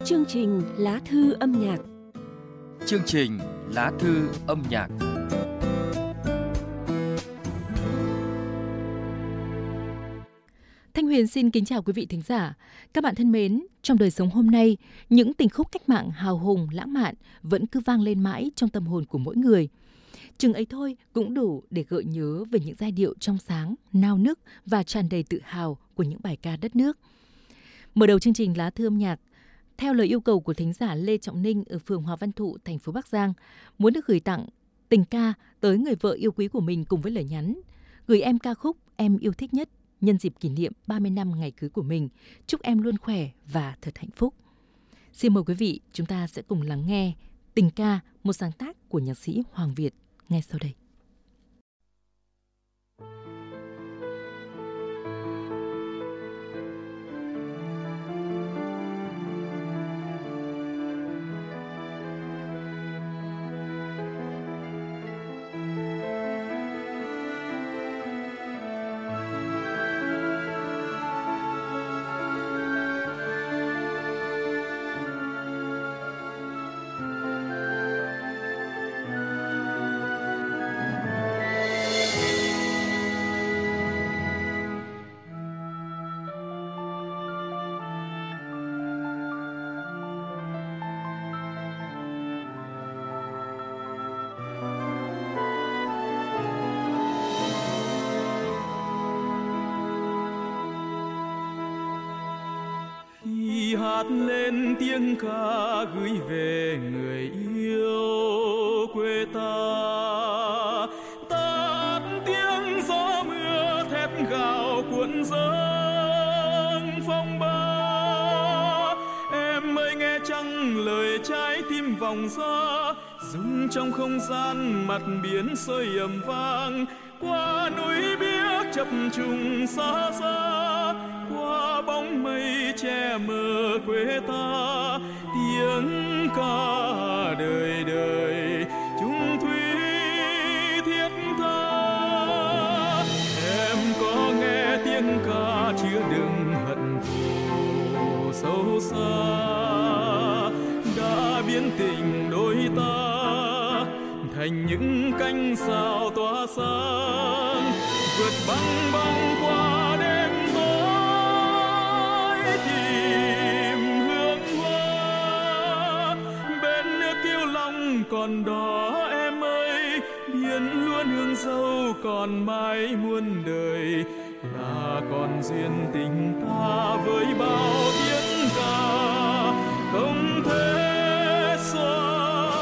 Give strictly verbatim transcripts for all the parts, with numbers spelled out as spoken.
Chương trình Lá thư âm nhạc. Chương trình Lá thư âm nhạc. Thanh Huyền xin kính chào quý vị thính giả. Các bạn thân mến, trong đời sống hôm nay, những tình khúc cách mạng hào hùng, lãng mạn vẫn cứ vang lên mãi trong tâm hồn của mỗi người. Chừng ấy thôi cũng đủ để gợi nhớ về những giai điệu trong sáng, nao nức và tràn đầy tự hào của những bài ca đất nước. Mở đầu chương trình Lá thư âm nhạc, theo lời yêu cầu của thính giả Lê Trọng Ninh ở phường Hòa Văn Thụ, thành phố Bắc Giang, muốn được gửi tặng tình ca tới người vợ yêu quý của mình cùng với lời nhắn: gửi em ca khúc em yêu thích nhất nhân dịp kỷ niệm ba mươi năm ngày cưới của mình. Chúc em luôn khỏe và thật hạnh phúc. Xin mời quý vị, chúng ta sẽ cùng lắng nghe tình ca, một sáng tác của nhạc sĩ Hoàng Việt ngay sau đây. Hát lên tiếng ca gửi về người yêu quê ta, tát tiếng gió mưa thét gào cuộn dâng phong ba. Em ơi nghe chăng lời trái tim vòng ra, rung trong không gian mặt biển sôi ầm vang, qua núi biếc chập trùng xa xa, qua bóng mây che mờ quê ta, tiếng ca đời đời chung thủy thiết tha. Em có nghe tiếng ca chứa đựng hận thù sâu xa, đã biến tình đôi ta thành những cánh sao tỏa sáng, vượt băng băng qua đêm tối tìm hương hoa. Bên nước Kiêu Long còn đó em ơi, biển luôn hương dâu còn mãi muôn đời, là còn duyên tình ta với bao tiếng ca không thể xóa.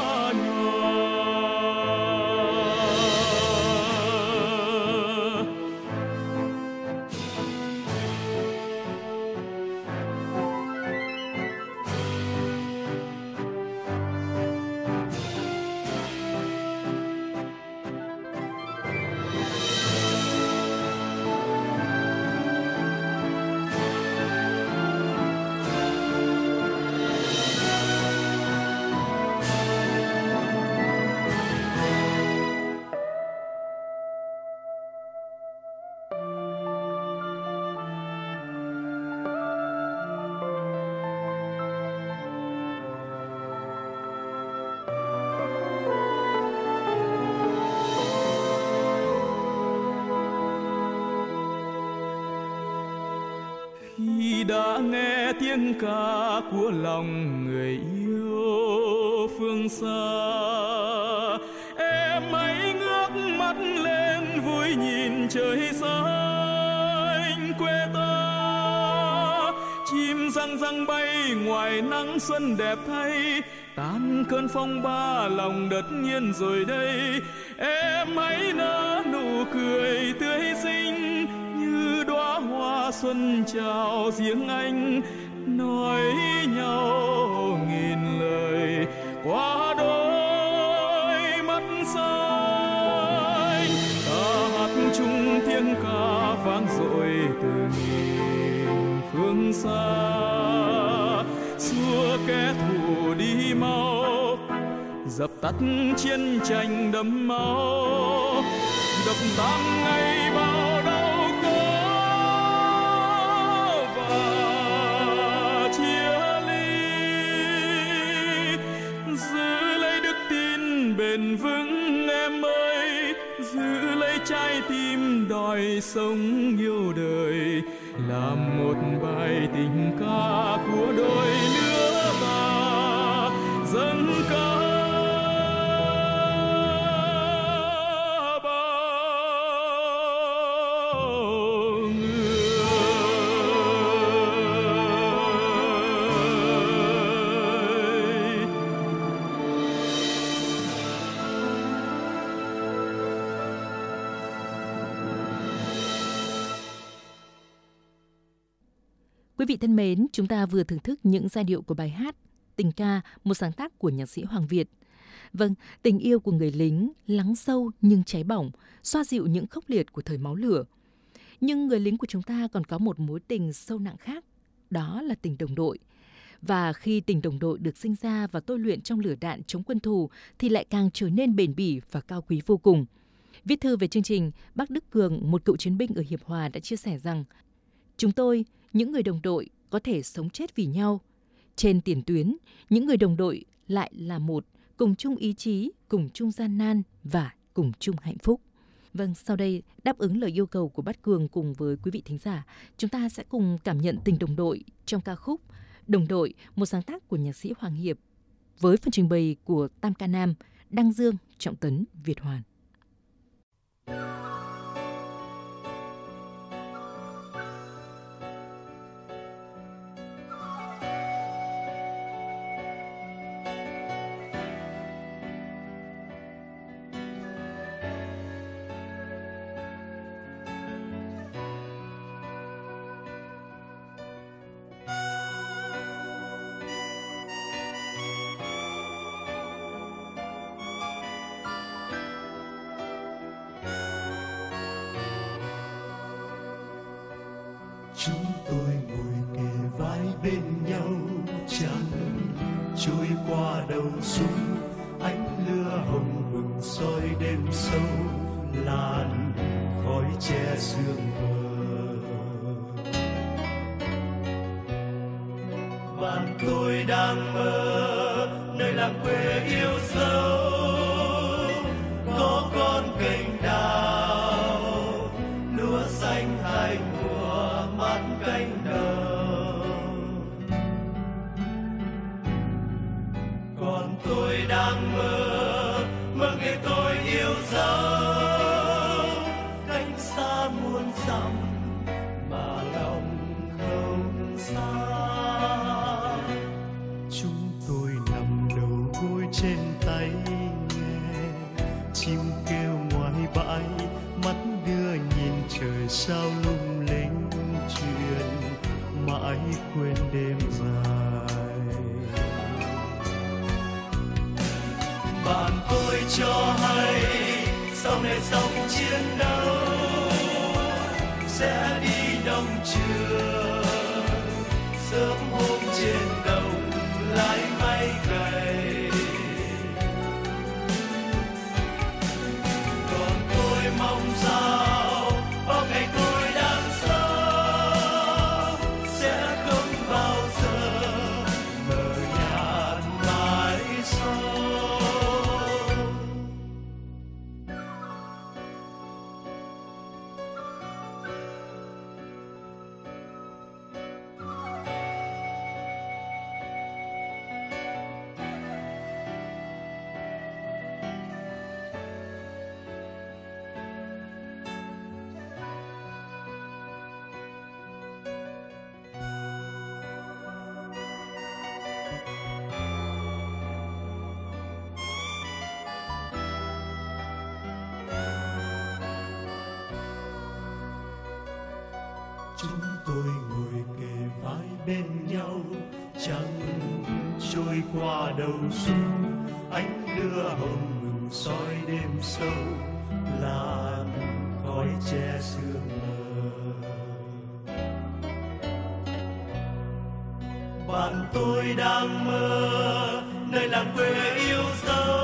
Đã nghe tiếng ca của lòng người yêu phương xa, em hãy ngước mắt lên vui nhìn trời xanh quê ta. Chim răng răng bay ngoài nắng xuân đẹp thay, tan cơn phong ba lòng đất nhiên rồi đây. Em hãy nở nụ cười tươi xinh như đóa hoa xuân chào riêng anh, nói nhau nghìn lời qua đôi mắt xanh. Ta hát chung tiếng ca vang dội từ nghìn phương xa, xua kẻ thù đi mau, dập tắt chiến tranh đẫm máu, đập tan ngày bao đau khổ và chia ly. bền vững em ơi, giữ lấy trái tim đòi sống yêu đời, làm một bài tình ca của đôi lứa ta dâng ca. Quý vị thân mến, chúng ta vừa thưởng thức những giai điệu của bài hát Tình ca, một sáng tác của nhạc sĩ Hoàng Việt. Vâng, tình yêu của người lính lắng sâu nhưng cháy bỏng, xoa dịu những khốc liệt của thời máu lửa. Nhưng người lính của chúng ta còn có một mối tình sâu nặng khác, đó là tình đồng đội. Và khi tình đồng đội được sinh ra và tôi luyện trong lửa đạn chống quân thù thì lại càng trở nên bền bỉ và cao quý vô cùng. Viết thư về chương trình, bác Đức Cường, một cựu chiến binh ở Hiệp Hòa đã chia sẻ rằng: chúng tôi, những người đồng đội, có thể sống chết vì nhau. Trên tiền tuyến, những người đồng đội lại là một, cùng chung ý chí, cùng chung gian nan và cùng chung hạnh phúc. Vâng, sau đây, đáp ứng lời yêu cầu của bác Cường cùng với quý vị thính giả, chúng ta sẽ cùng cảm nhận tình đồng đội trong ca khúc Đồng đội, một sáng tác của nhạc sĩ Hoàng Hiệp, với phần trình bày của tam ca nam Đăng Dương, Trọng Tấn, Việt Hoàn. Chúng tôi ngồi kề vai bên nhau, trăng trôi qua đầu súng, ánh lửa hồng bừng soi đêm sâu, làn khói che sương mờ. Bạn tôi đang mơ nơi làng quê yêu dấu, có con cành đào, lúa xanh hai mùa mát cánh đồng. Còn tôi đang mơ, mơ ngày tôi yêu dấu, cánh xa muôn dặm mà lòng không xa. Chúng tôi nằm đầu gối trên tay nghe chim kêu ngoài bãi, mắt đưa nhìn trời sao lung linh, chuyện mãi quên đêm dài. Bạn tôi cho hay sau này xong chiến đấu sẽ đi đồng trường, sớm hôm trên đồng lái máy cày. Còn tôi mong sao bao ngày tôi đang sống sẽ không bao giờ mờ nhạt mãi sau. Chúng tôi ngồi kề vai bên nhau, trăng trôi qua đầu súng, ánh lửa hồng ngừng soi đêm sâu, làn khói che sương mờ. Bạn tôi đang mơ nơi làng quê yêu dấu,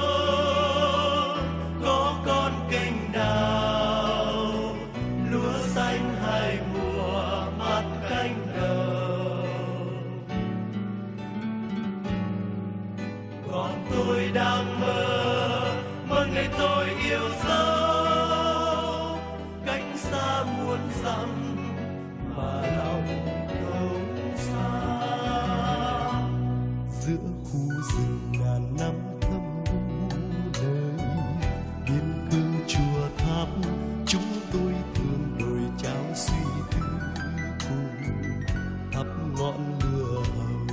có con cành đào, lúa xanh hai mùa mát cánh đồng. Còn tôi đang mơ, mơ rừng ngàn năm thâm nơi biên cương chùa tháp, chúng tôi thường đổi cháo suy tư cùng thắp ngọn lửa hồng.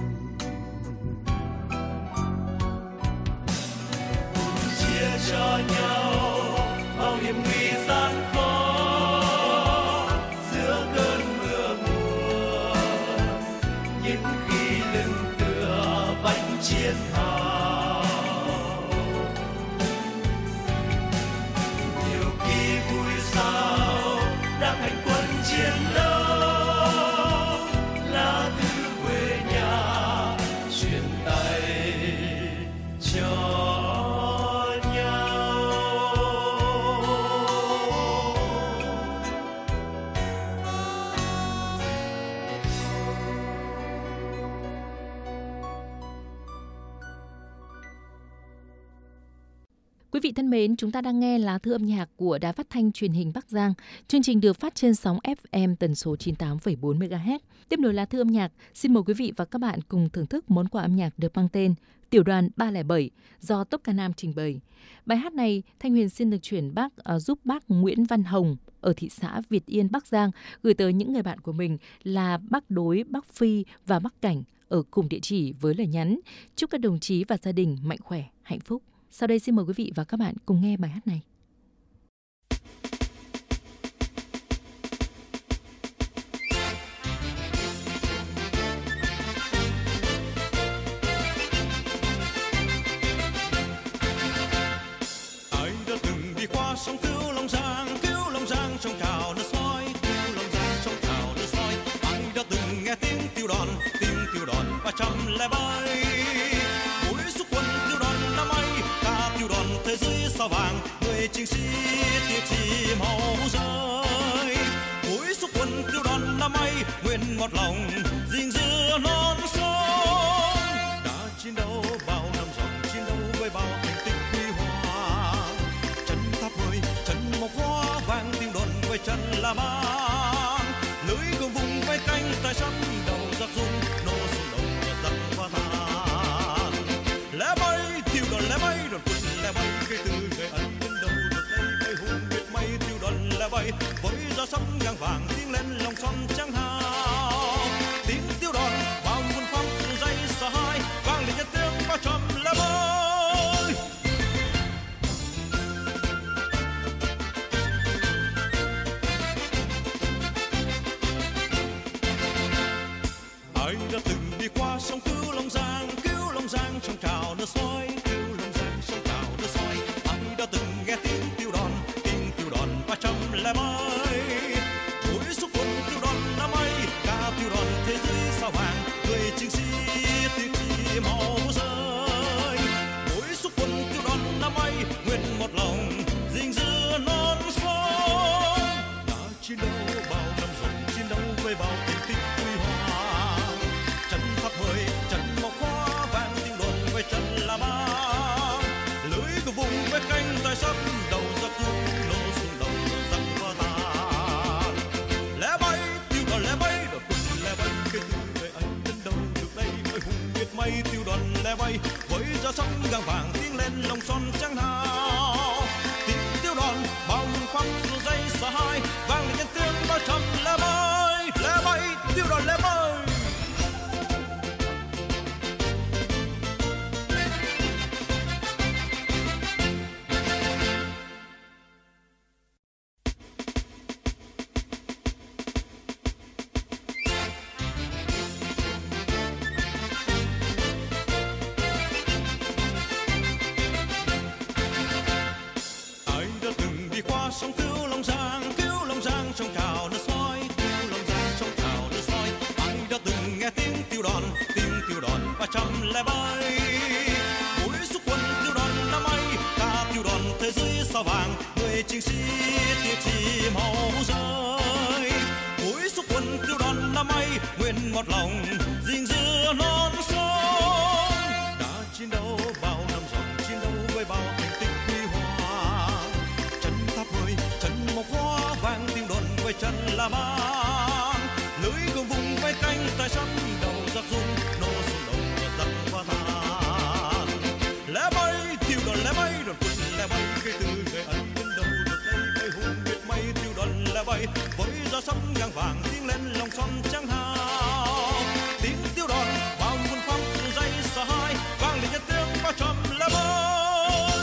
Chia cho nhau bao hiểm nguy gian khó giữa cơn mưa mùa, những khi lưng tựa bánh chiến hào, nhiều khi vui sao đang hành quân chiến đấu, lá thư quê nhà truyền tay cho. Quý vị thân mến, chúng ta đang nghe lá thư âm nhạc của Đài Phát thanh Truyền hình Bắc Giang. Chương trình được phát trên sóng ép em tần số chín mươi tám phẩy bốn mê ga héc. Tiếp nối lá thư âm nhạc, xin mời quý vị và các bạn cùng thưởng thức món quà âm nhạc được mang tên Tiểu đoàn ba không bảy do Tốp Ca Nam trình bày. Bài hát này, Thanh Huyền xin được chuyển bác uh, giúp bác Nguyễn Văn Hồng ở thị xã Việt Yên, Bắc Giang gửi tới những người bạn của mình là bác Đối, bác Phi và bác Cảnh ở cùng địa chỉ với lời nhắn chúc các đồng chí và gia đình mạnh khỏe, hạnh phúc. Sau đây xin mời quý vị và các bạn cùng nghe bài hát này. Anh đã từng đi qua sông Cứu Long Giang, Cứu Long Giang trong trào nước soi, Cứu Long Giang trong trào nước soi. Anh đã từng nghe tiếng tiêu đoàn, tiếng tiêu đoàn ba trăm lẻ bảy. Mũi xúc quân tiêu đoàn năm ấy, ca tiêu đoàn thế giới sao vàng, người chiến sĩ tiệt chỉ máu rơi. Mũi xúc quân tiêu đoàn năm ấy, nguyện một lòng gìn giữ non sông. Đã chiến đấu bao năm dòng, chiến đấu với bao thành tích huy hoàng. Chân tháp mười, chân mộc hoa vàng tiêu đoàn với chân la mang. Lưới gồm vùng với cánh tay sắt đầu giặc rung, nô sông đầu giặc và than. Lẽ bay tiêu đoàn lẽ bay đoàn quân lẽ bay, kể từ ngày anh đến đâu được đây bay hùng biết mây tiêu đoàn lẽ bay. Với gió sóng ngang vàng tiếng lên lòng son trắng hào, tiếng tiêu đoàn bao quân phong dây sợ hai vang lên nhân tiếng ba trăm lẻ bay. Anh đã từng đi qua sông Cứu Long Giang, Cứu Long Giang trong trào nước soi, Cứu Long Giang trong trào nước soi. Anh đã từng nghe tiếng tiêu đoàn, tiếng tiêu đoàn ba trăm lẻ bảy. Mũi xúc quân tiêu đoàn năm ấy, ca tiêu đoàn thế giới sao vàng, người chiến sĩ tiệt chỉ máu rơi. Mũi xúc quân tiêu đoàn năm ấy, nguyện một lòng gìn giữ non sông. Đã chiến đấu bao năm dòng, chiến đấu với bao thành tích huy hoàng. Chân tháp mười, chân mộc hoa vàng tiêu đoàn với chân la mang. Lưới của vùng với cánh tay sắt đầu giặc rung, nô sung đầu giặc và tàn. Lẽ bay tiêu đoàn lẽ bay đoàn quân lẽ bay, kể từ ngày anh đến đâu được đây mới hùng biết mây tiêu đoàn lẽ bay. Với gió sóng ngang vàng tiếng lên lòng son trắng hào, tiếng tiêu đoàn bao hùng phong dây sợ hai vang lên nhân tiếng ba trăm lẻ bay. Lẽ bay tiêu đoàn lẽ bay. Anh đã từng đi qua sông Cứu Long Giang, Cứu Long Giang trong trào nước soi, Cứu Long Giang trong trào nước soi. Anh đã từng nghe tiếng tiêu đoàn, tiếng tiêu đoàn ba trăm lẻ bảy. Mũi xúc quân tiêu đoàn năm ấy, ca tiêu đoàn thế giới sao vàng, người chiến sĩ tiệt chỉ máu rơi. Mũi xúc quân tiêu đoàn năm ấy, nguyện một lòng gìn giữ non sông. Đã chiến đấu bao năm dòng, chiến đấu với bao thành tích huy hoàng. Chân tháp mười, chân mộc hoa vàng tiêu đoàn với chân la mang. Lưới gồm vùng với cánh tay sắt đầu giặc rung, nô sung đầu giặc và than. ra sóng ngang vàng tiếng lên lòng son trắng hào. Tiếng tiêu đòn bao quân phong dây sợ hai vang lên những tiếng bao trùm lá mới.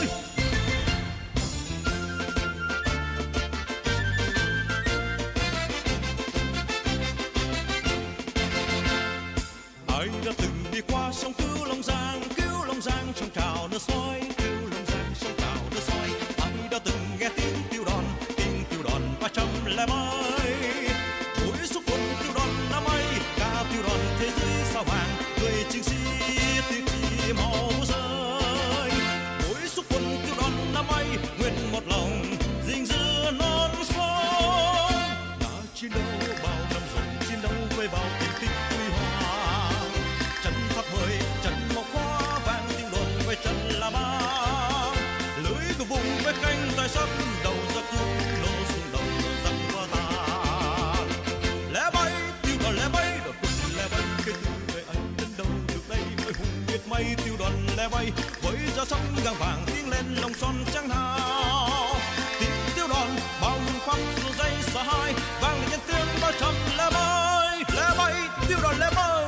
Ai đã từng đi qua sông Cứu Long Giang, Cứu Long Giang trong trào nước soi, Cứu Long Giang trong trào nước soi. Ai đã từng nghe tiếng tiêu đòn, tiếng tiêu đòn ba trăm lẻ mấy. Mỗi xuất quân tiêu đòn năm ấy, ca tiêu đòn thế giới sao vàng, người chiến sĩ tiêu chi màu rơi. Mỗi xuất quân tiêu đòn năm ấy, nguyện một lòng gìn giữ non sông. Đã chiến đấu bao năm rồi, chiến đấu với bao thành tích huy hoàng. Trần Tháp Mười, Trần Mộc Khóa, vang tiếng đồn với Trần La Ba. Lưới của vùng với cánh tay sắt, đầu giặc rung nổ súng đầu giặc qua ta. Lẻ bay, tiêu đòn lẻ bay, đội quân lẻ bay. Kể từ ngày anh đến đâu được đây, mới hùng biết mây tiêu đòn lẻ bay. Với ra sóng ngang vàng tiếng lên lòng son trắng hào. Tiếng tiêu đòn bao hùng khoác dù dây sợ hai, vang lên những tiếng ba trăm lẻ bay. Lẻ bay, tiêu đòn lẻ bay.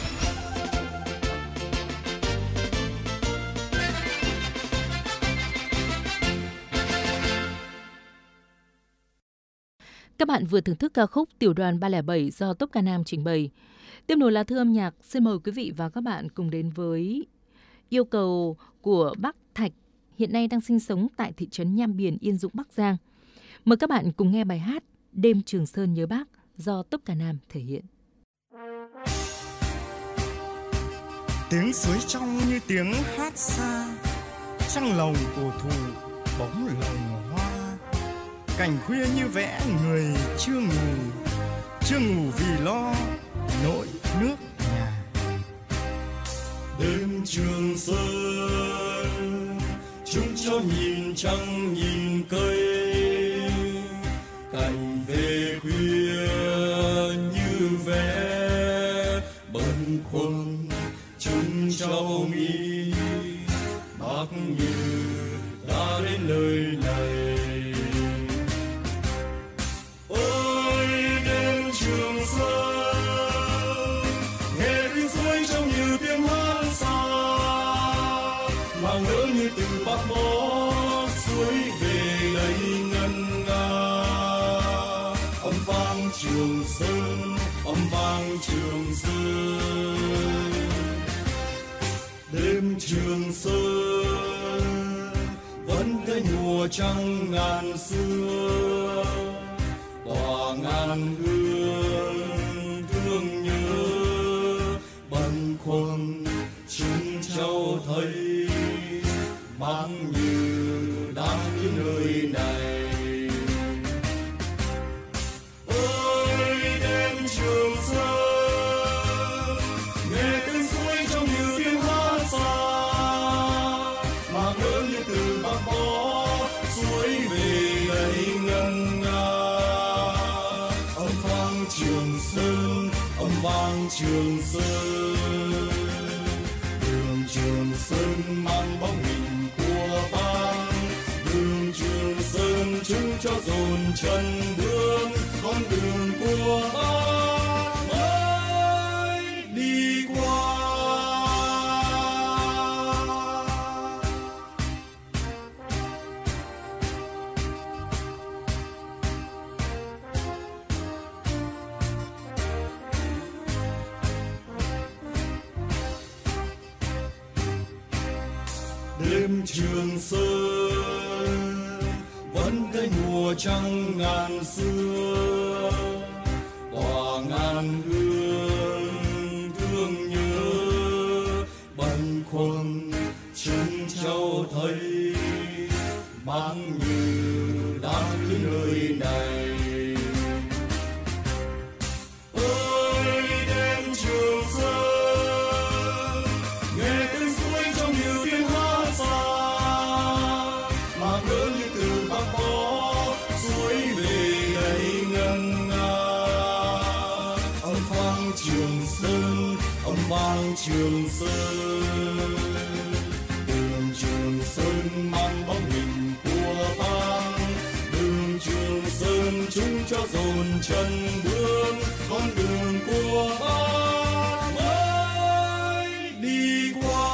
Các bạn vừa thưởng thức ca khúc Tiểu đoàn ba không bảy do Tốp Ca Nam trình bày. Tiếp nối là thư âm nhạc, xin mời quý vị và các bạn cùng đến với yêu cầu của bác Thạch, hiện nay đang sinh sống tại thị trấn Nham Biển, Yên Dũng, Bắc Giang. Mời các bạn cùng nghe bài hát Đêm Trường Sơn nhớ bác do Tốp Ca Nam thể hiện. Tiếng suối trong như tiếng hát xa, trăng lồng cổ thụ bóng lồng hoa. Cảnh khuya như vẽ người chưa ngủ, chưa ngủ vì lo nỗi nước nhà. Đêm Trường Sơn chúng cho nhìn trăng nhìn cây, cảnh về khuya như vẽ bâng khuâng chúng cháu nghĩ bác như đã đến nơi này. Ôi đêm Trường Sơn nghe tiếng suối trong nhiều tiếng hát xa, mà ngỡ như từ Bắc Bó suối về đây ngân nga. Âm vang Trường Sơn, âm vang Trường Sơn. Đêm Trường Sơn vẫn thấy mùa trăng ngàn xưa, tỏa ngàn hương thương nhớ bâng khuâng chúng cháu thấy mang như đang đến nơi này. Ôi đêm Trường Sơn nghe tiếng suối trong nhiều tiếng hát xa, mà ngỡ như từ Bắc Bó suối về đây ngân nga. Âm vang Trường Sơn, âm vang Trường Sơn. Đường Trường Sơn mang bóng hình của bác, đường Trường Sơn chứng cho dồn chân bước, con đường của bác mới đi qua. Đêm Trường Sơn vẫn thấy mùa trăng ngàn xưa, tỏa ngàn hương thương nhớ bâng khuâng chúng cháu thấy mang như đang đến nơi này. Ôi đêm Trường Sơn nghe tiếng suối trong nhiều tiếng hát xa, mà ngỡ như từ Bắc Bó suối về đây ngân nga. Âm vang Trường Sơn, âm vang Trường Sơn. Đường Trường Sơn mang bóng hình của bác, đường Trường Sơn chung cho dồn chân bước con đường của ta mới đi qua.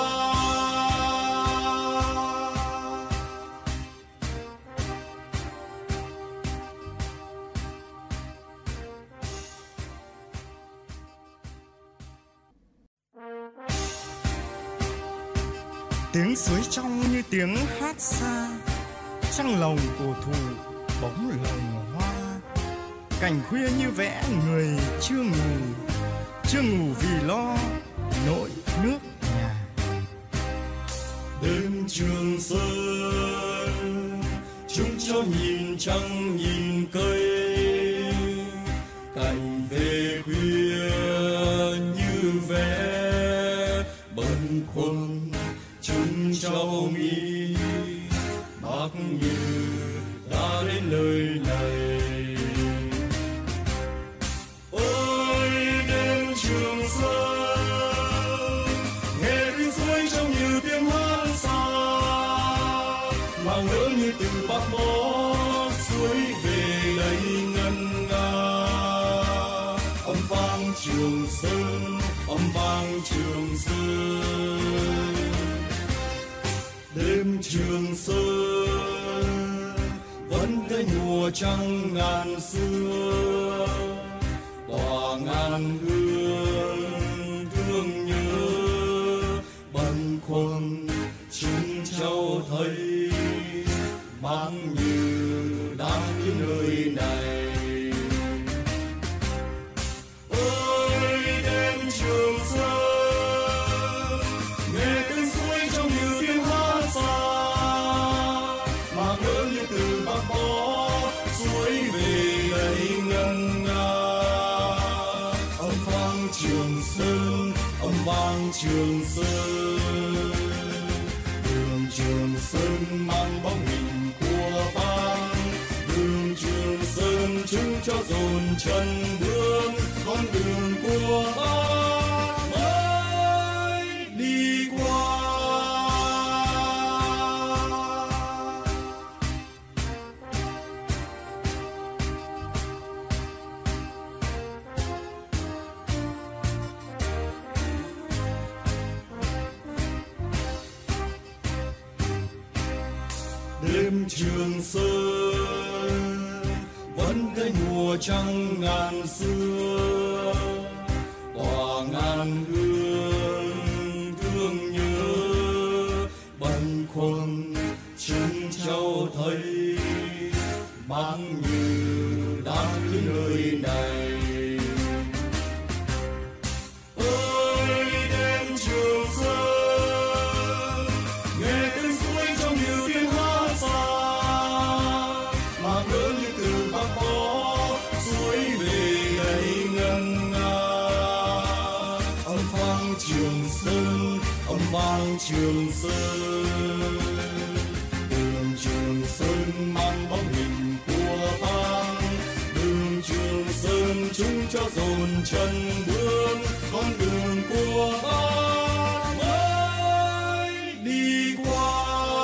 Tiếng suối trong như tiếng hát xa, trăng lồng cổ thụ bóng lồng hoa. Cảnh khuya như vẽ người chưa ngủ, chưa ngủ vì lo nỗi nước nhà. Đêm Trường Sơn chúng cho nhìn trăng nhìn cây, cảnh về khuya như vẽ bâng khuâng chúng cháu nghĩ bác như đã đến nơi này. Ôi đêm Trường Sơn nghe tiếng suối trong như tiếng hát xa, mà ngỡ như từ Bắc Bó suối về đây ngân nga. Âm vang Trường Sơn, âm vang Trường Sơn. Đêm Trường Sơn vẫn thấy mùa trăng ngàn xưa, tỏa ngàn hương thương nhớ bâng khuâng chúng cháu thấy mang như đang đến nơi này. Ôi đêm Trường Sơn nghe tiếng suối trong như tiếng hát xa, mà ngỡ như từ Bắc Bó suối về đây ngân nga. Âm vang Trường Sơn, âm vang Trường Sơn. Đường Trường Sơn mang bóng hình của bác, đường Trường Sơn chúng cho dồn chân bước con đường của bác mới đi qua. Đêm Trường Sơn vẫn thấy mùa trăng ngàn xưa, tỏa ngàn hương thương nhớ bâng khuâng chúng cháu thấy mang như đang đến nơi này. Ôi đêm Trường Sơn nghe tiếng suối trong nhiều tiếng hát xa, mà ngỡ như từ Bắc Bó suối về đây ngân nga. Âm vang Trường Sơn, âm vang Trường Sơn. Đường Trường Sơn mang bóng hình của bác, đường Trường Sơn chúng cho dồn chân bước con đường của bác mới đi qua.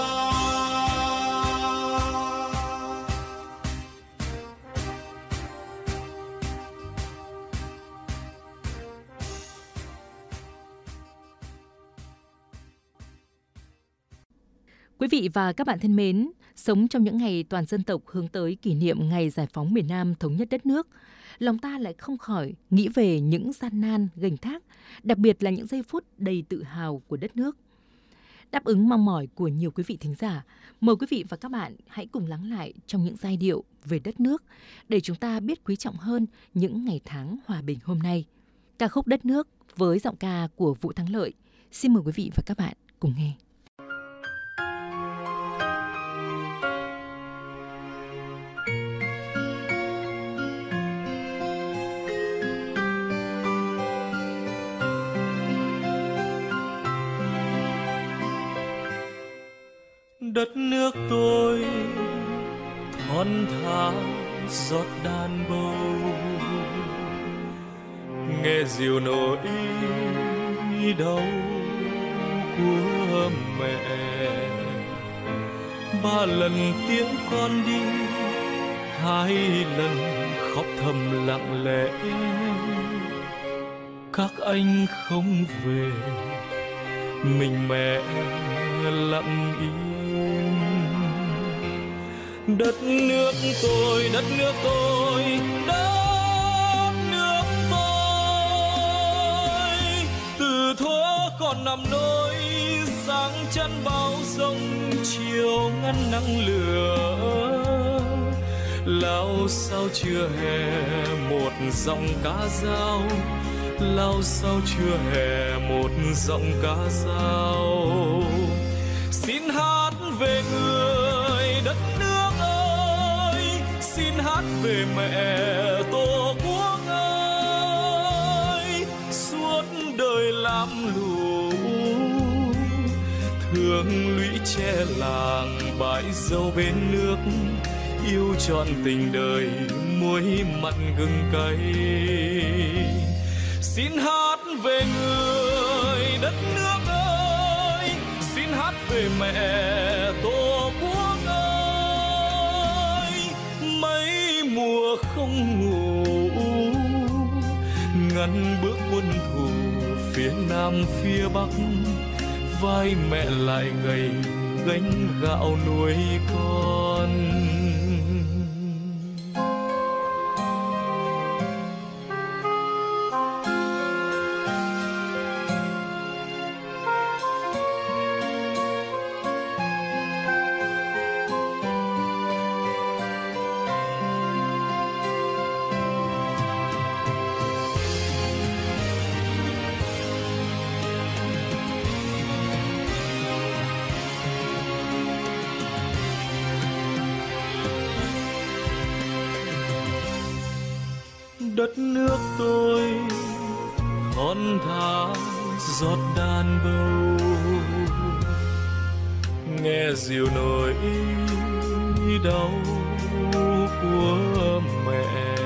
Quý vị và các bạn thân mến, sống trong những ngày toàn dân tộc hướng tới kỷ niệm ngày giải phóng miền Nam thống nhất đất nước, lòng ta lại không khỏi nghĩ về những gian nan, gánh thác, đặc biệt là những giây phút đầy tự hào của đất nước. Đáp ứng mong mỏi của nhiều quý vị thính giả, mời quý vị và các bạn hãy cùng lắng lại trong những giai điệu về đất nước để chúng ta biết quý trọng hơn những ngày tháng hòa bình hôm nay. Ca khúc Đất nước với giọng ca của Vũ Thắng Lợi. Xin mời quý vị và các bạn cùng nghe. Đất nước tôi thon thả giọt đàn bầu, nghe diều nổi đau của mẹ. Ba lần tiễn con đi hai lần khóc thầm lặng lẽ. Các anh không về, mình mẹ lặng im. Đất nước tôi, đất nước tôi, đất nước tôi. Từ thuở còn nằm nỗi, sáng chắn bao sông, chiều ngăn nắng lửa. Lao sao chưa hè một giọng ca dao, lao sao chưa hè một giọng ca dao. Xin hát về người đất nước ơi, xin hát về mẹ tổ quốc ơi. Suốt đời lam lũ, thương lũy tre làng bãi dâu bên nước. Yêu trọn tình đời muối mặn gừng cay. Xin hát về người đất nước ơi, xin hát về mẹ tổ quốc ơi. Mấy mùa không ngủ, ngăn bước quân thù phía nam phía bắc. Vai mẹ lại gầy gánh gạo nuôi con. Đất nước tôi thon thả giọt đàn bầu, nghe dìu nỗi đau của mẹ.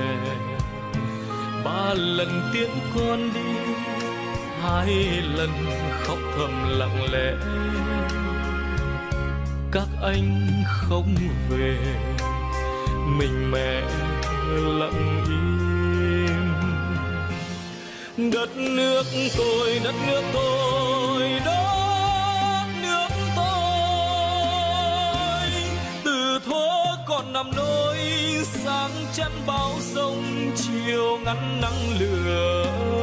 Ba lần tiễn con đi, hai lần khóc thầm lặng lẽ. Các anh không về, mình mẹ lặng im. Đất nước tôi, đất nước tôi, đất nước tôi. Từ thuở còn nằm nỗi, sáng chắn bao sông, chiều ngăn nắng lửa.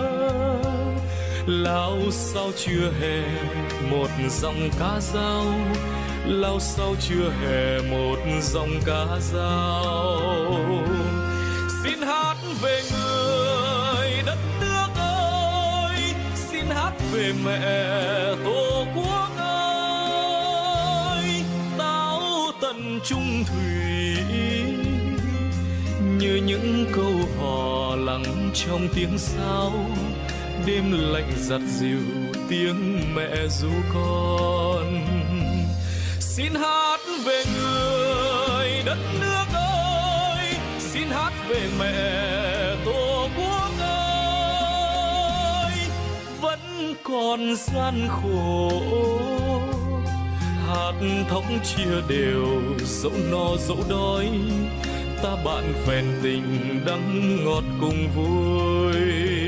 Lao sao chưa hè một giọng ca dao, lao sao chưa hè một giọng ca dao. Xin hát về người đất nước ơi, xin hát về mẹ tổ quốc ơi. Táo tận trung thủy như những câu hò lắng trong tiếng sáo. Đêm lạnh giặt dịu tiếng mẹ ru con. Xin hát về người đất nước ơi, xin hát về mẹ tổ quốc ơi. Vẫn còn gian khổ, hạt thóc chia đều, dẫu no dẫu đói. Ta bạn phèn tình đắng ngọt cùng vui.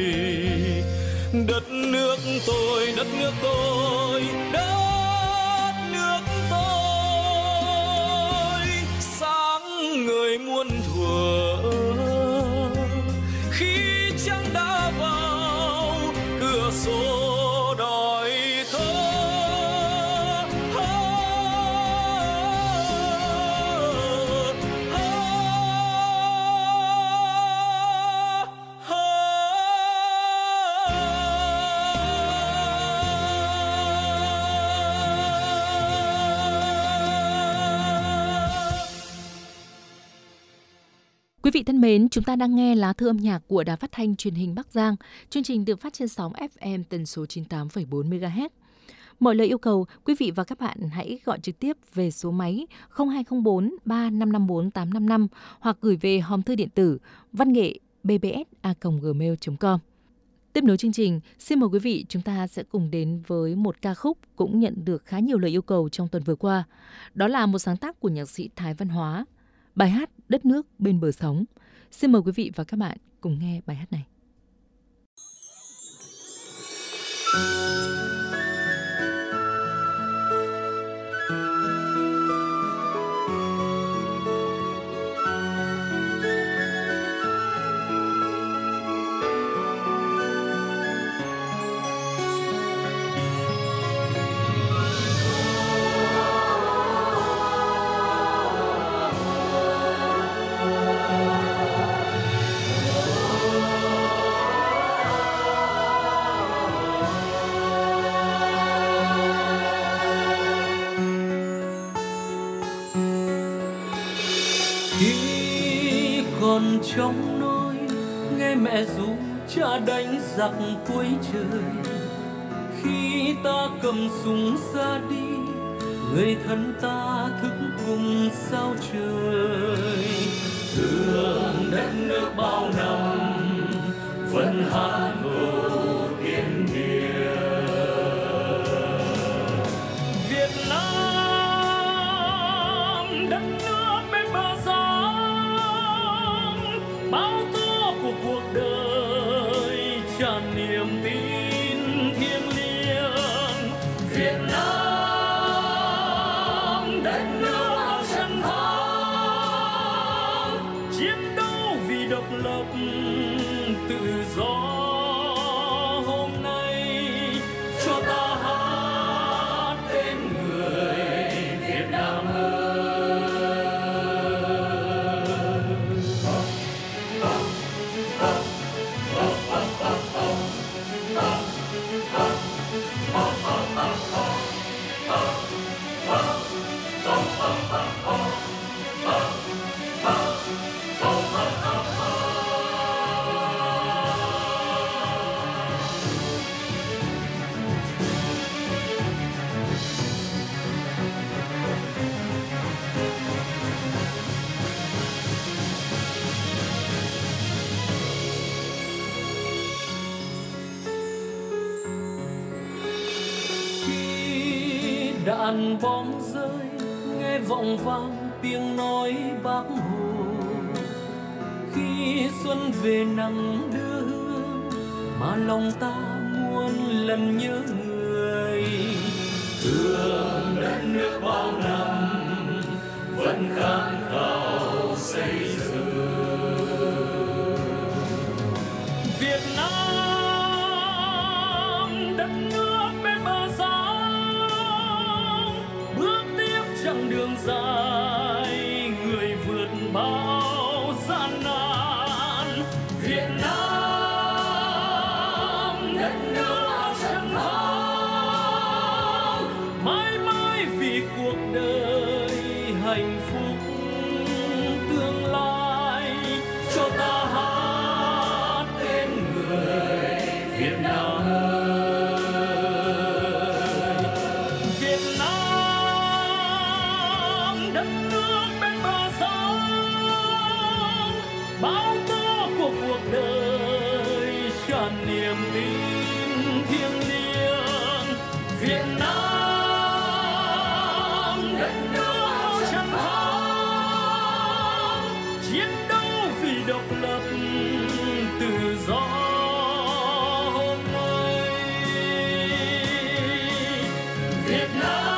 Đất nước tôi, đất nước tôi, đất nước tôi. Sáng người muôn thuở, khi trăng đã vào cửa sổ đòi thơ. Quý vị thân mến, chúng ta đang nghe lá thư âm nhạc của Đài Phát thanh Truyền hình Bắc Giang. Chương trình được phát trên sóng ép em tần số chín mươi tám phẩy bốn mê ga héc. Mọi lời yêu cầu, quý vị và các bạn hãy gọi trực tiếp về số máy không hai không bốn ba năm năm bốn tám năm năm hoặc gửi về hòm thư điện tử văn nghệ b b s a còng gmail chấm com. Tiếp nối chương trình, xin mời quý vị chúng ta sẽ cùng đến với một ca khúc cũng nhận được khá nhiều lời yêu cầu trong tuần vừa qua. Đó là một sáng tác của nhạc sĩ Thái Văn Hóa. Bài hát đất nước bên bờ sóng. Xin mời quý vị và các bạn cùng nghe bài hát này. Khi còn trong nôi nghe mẹ ru cha đánh giặc cuối trời, khi ta cầm súng ra đi người thân ta thức cùng sao trời. Thương đất nước bao năm vẫn hát câu tiên điệu Việt Nam, đất nước bên bờ sóng, bao tố của cuộc đời tràn niềm tin thiêng liêng. Việt Nam, đất nước bao chân thang, chiến đấu vì độc lập tự do. Hôm nay cho ta hát tên người Việt Nam ơi. Đạn bom rơi nghe vọng vang tiếng nói Bác Hồ, khi xuân về nắng đưa hương mà lòng ta muôn lần nhớ người. Thương đất nước bao năm vẫn khát khao xây dựng Việt Nam, đất nước bên bờ sóng, bước tiếp chặng đường dài người vượt bao gian nan. Việt Nam, đất nước bao chân thang, mãi mãi vì cuộc đời hạnh phúc tương lai. Cho ta hát tên người Việt Nam ơi. Việt Nam, đất nước bên bờ sóng, bao tố của cuộc đời tràn niềm tin thiêng liêng. Việt Nam, đất nước bao chân thang, chiến đấu vì độc lập tự do. Hôm nay Việt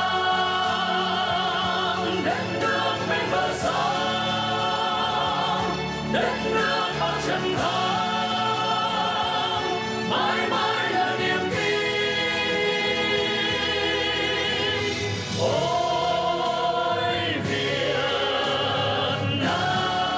Nam, đất nước bên bờ sóng, đất nước bao chân thang, mãi mãi là niềm tin. Ôi Việt Nam.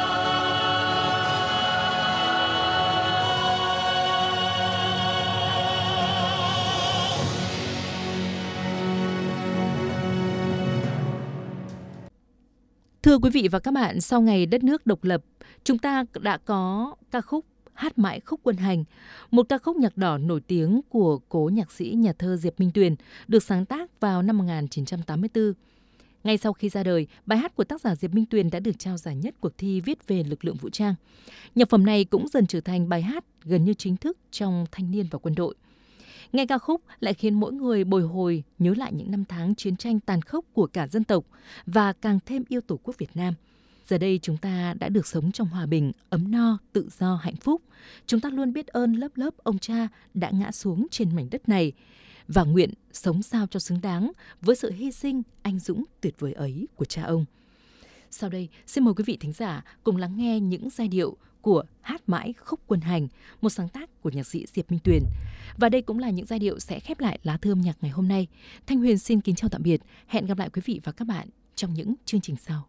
Thưa quý vị và các bạn, sau ngày đất nước độc lập, chúng ta đã có ca khúc Hát mãi khúc quân hành, một ca khúc nhạc đỏ nổi tiếng của cố nhạc sĩ nhà thơ Diệp Minh Tuyền, được sáng tác vào năm một nghìn chín trăm tám mươi tư. Ngay sau khi ra đời, bài hát của tác giả Diệp Minh Tuyền đã được trao giải nhất cuộc thi viết về lực lượng vũ trang. Nhạc phẩm này cũng dần trở thành bài hát gần như chính thức trong thanh niên và quân đội. Nghe ca khúc lại khiến mỗi người bồi hồi nhớ lại những năm tháng chiến tranh tàn khốc của cả dân tộc và càng thêm yêu Tổ quốc Việt Nam. Giờ đây chúng ta đã được sống trong hòa bình, ấm no, tự do, hạnh phúc. Chúng ta luôn biết ơn lớp lớp ông cha đã ngã xuống trên mảnh đất này và nguyện sống sao cho xứng đáng với sự hy sinh anh dũng tuyệt vời ấy của cha ông. Sau đây, xin mời quý vị thính giả cùng lắng nghe những giai điệu của Hát Mãi Khúc Quân Hành, một sáng tác của nhạc sĩ Diệp Minh Tuyền. Và đây cũng là những giai điệu sẽ khép lại lá thư âm nhạc ngày hôm nay. Thanh Huyền xin kính chào tạm biệt. Hẹn gặp lại quý vị và các bạn trong những chương trình sau.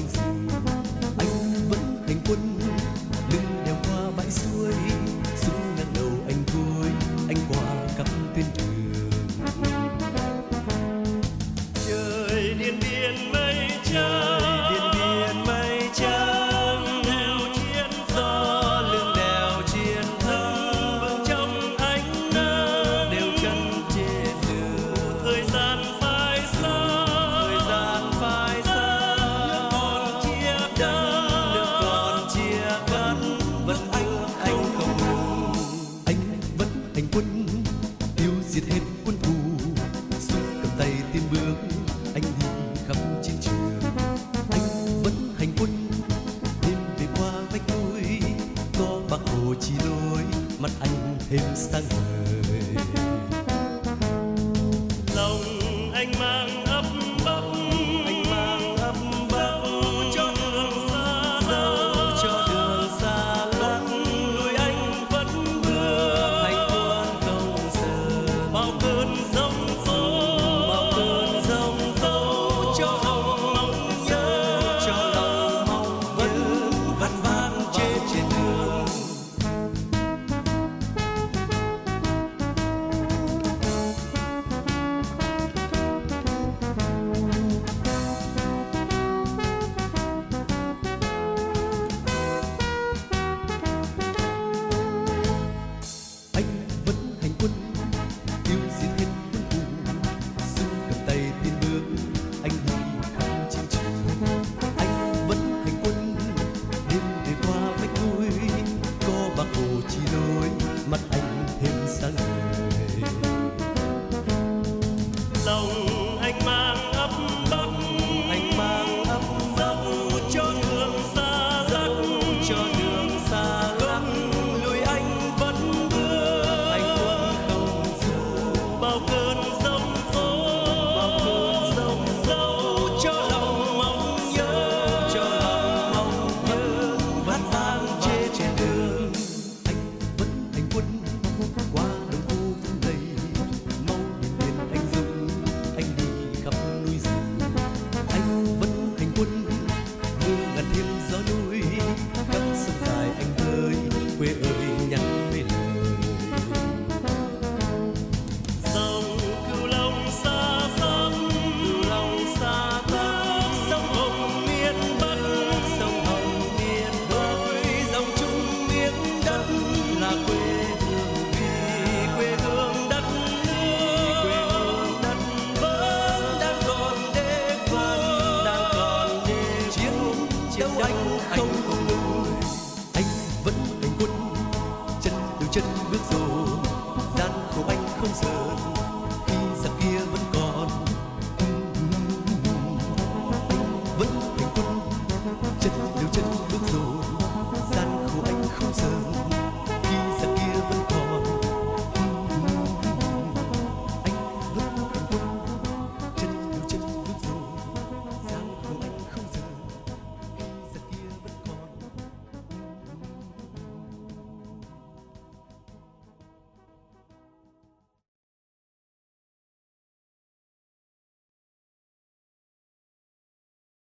Anh vẫn hành quân lưng đèo qua bãi suối, súng anh mang ấp bắp, anh mang ấp bắp cho đường xa, dẫu cho đường xa lắc, đôi anh vẫn bước hành quân không giờ. Bao cơn giông tố, bao cơn giông tố cho lòng mong nhớ, cho lòng mong vẫn vẫn vang trên trên đường. Anh vẫn hành quân tiêu diệt hết quân thù, giữ cầm tay tiến bước anh hùng khắp chiến trường. Anh vẫn hành quân đêm để qua vách núi, có Bác Hồ chỉ lối mắt anh thêm sáng ngời. Lòng